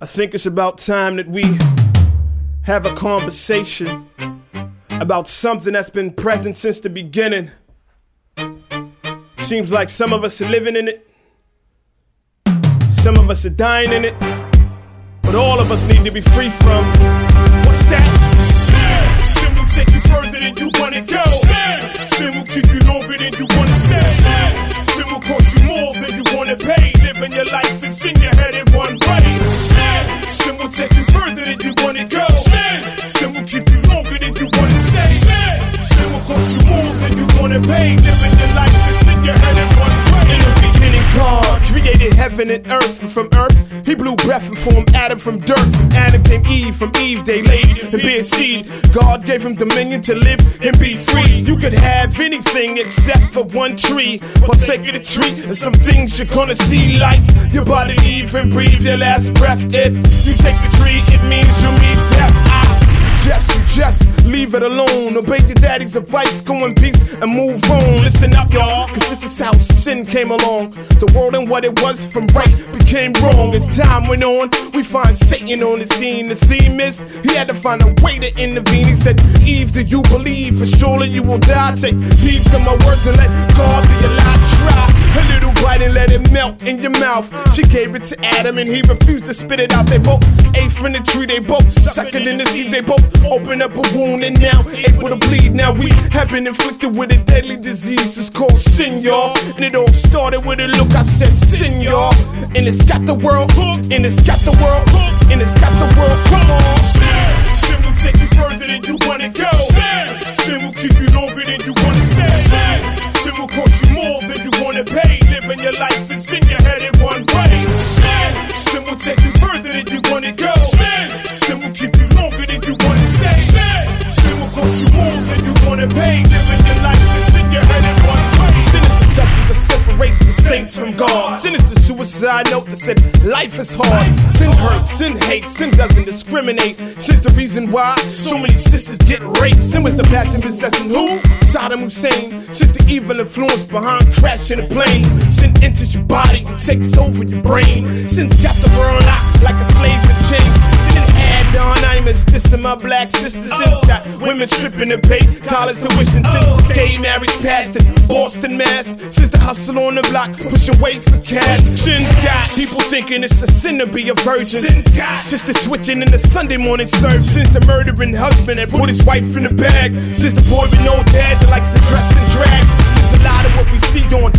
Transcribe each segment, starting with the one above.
I think it's about time that we have a conversation about something that's been present since the beginning. Seems like some of us are living in it, some of us are dying in it, but all of us need to be free from, what's that? Sin will take you further than you wanna go. Sin will keep you longer than you wanna stay. Sin will cost you more than you wanna pay. Living your life and sin your head in one way. Sin will take you further than you wanna go. Sin will keep you longer than you wanna stay. Sin will cost you more than you wanna pay. Living your life and sin your head in one way. In the beginning, God created heaven and earth, and from earth He blew breath and formed Adam from dirt. From Adam came Eve, from Eve they laid and bare seed. God gave him dominion to live and be free. You could have anything except for one tree. Partake of the tree and some things you're gonna see, like your body leave and breathe your last breath. If you take the tree, it means you'll meet death. I suggest you just leave it alone. Obey your daddy's advice, go in peace and move on. Listen up, y'all, cause this is how sin came along. The world and what it was from right became wrong. As time went on, we find Satan on the scene. The theme is, he had to find a way to intervene. He said, Eve, do you believe? For surely you will die. Take heed to my words and let God be your life. Try a little bite and let it melt in your mouth. She gave it to Adam and he refused to spit it out. They both ate from the tree, they both sucked it in the seed. They both opened up a wound and now able to bleed. Now we have been inflicted with a deadly disease. It's called sin, y'all. And it all started with a look. I said sin, y'all. And it's got the world hooked. And it's got the world hooked. And it's got the world come on. Sin will take you further than you wanna go. Sin will keep you longer than you wanna stay. Sin will cost you more than you wanna pay. Living your life and sin your head in one way. Sin will take you further than you wanna go. Sin will keep you longer than you wanna stay. Sin will cost you more than you wanna pay. Living your life and sin your head in one way. Sin is the substance that separates the saints from God. Sin is the suicide note that said life is hard. Sin hurts, sin hates, sin doesn't discriminate. Sin's the reason why so many sisters get raped. Sin was the passion possessing who? Saddam Hussein. Since the evil influence behind crashing a plane. Sin enters your body and takes over your brain. Sin's got the world locked like a slave in chains. Sin had anonymous, this and my black sisters. Sin's got women stripping to pay college tuition. Since gay marriage passed in Boston, Mass. Since the hustle on the block, pushing weight for cash. Sin's got people thinking it's a sin to be a virgin. Sin's got sisters twitching in the Sunday morning service. Since the murdering husband that put his wife in the bag. Since the boy with no dad that likes to dress and drag. Since a lot of what we see on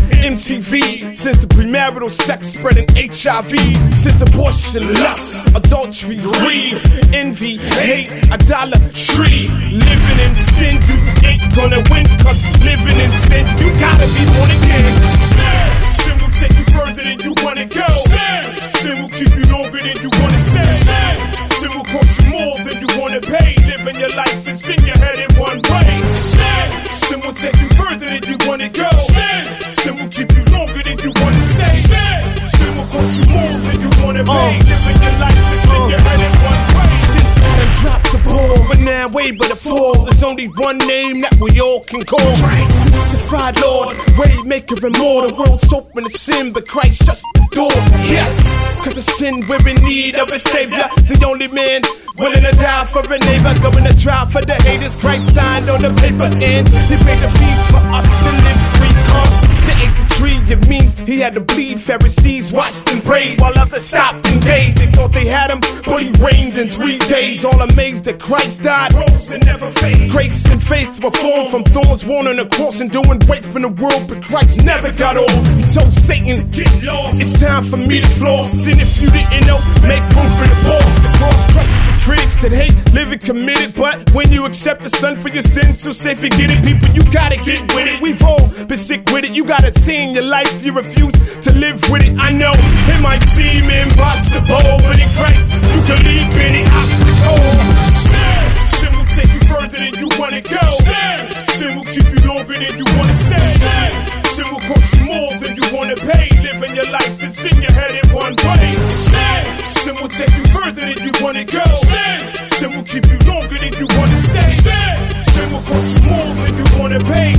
MTV. Since the premarital sex spreading HIV. Since abortion, lust, adultery, greed, envy, hate, idolatry. Living in sin, you ain't gonna win. Cause living in sin, you gotta be born again. Sin will take you further than you wanna go. Sin will keep you longer than you wanna stay. Sin will cost you more than you wanna pay. Living your life and sin your head in one way. Sin will take you further than you wanna go. Sin will keep you longer than you wanna stay. Sin will cost you more than you wanna pay. Living your life and sin your head in one way. Since Adam dropped the ball, but now way but a fall. There's only one name that we all can call. Crucified Lord, Waymaker and more. The world's open to sin, but Christ shuts the door. Yes, cause of sin we're in need of a savior. The only man willing to die for a neighbor. Going to try for the haters. Christ signed on the papers and he paid the fees for us to live free. Cause they ate the tree, it means he had to bleed. Pharisees watched and prayed while others stopped and gazed. They thought they had him, but he reigned in 3 days. All amazed that Christ died, rose and never faded. Grace and faith were formed from thorns, worn on the cross and doing great from the world, but Christ never got off. He told Satan to get lost. It's time for me to floss. And if you didn't know, make room for the boss. The cross crushes the critics that hate living committed. But when you accept the Son for your sins, so say forget it. People, you gotta get with it. We've all been sick with it. You gotta see in your life, you refuse to live with it. I know it might seem impossible, but in Christ you can leap any obstacle. Sin will take you further than you wanna go. Sin will keep you longer than you wanna stay. Sin will cost you more than you wanna pay. Living your life and sin your head in one way. Sin will take you further than you wanna go. Sin will keep you longer than you wanna stay. Sin will cost you more than you wanna pay.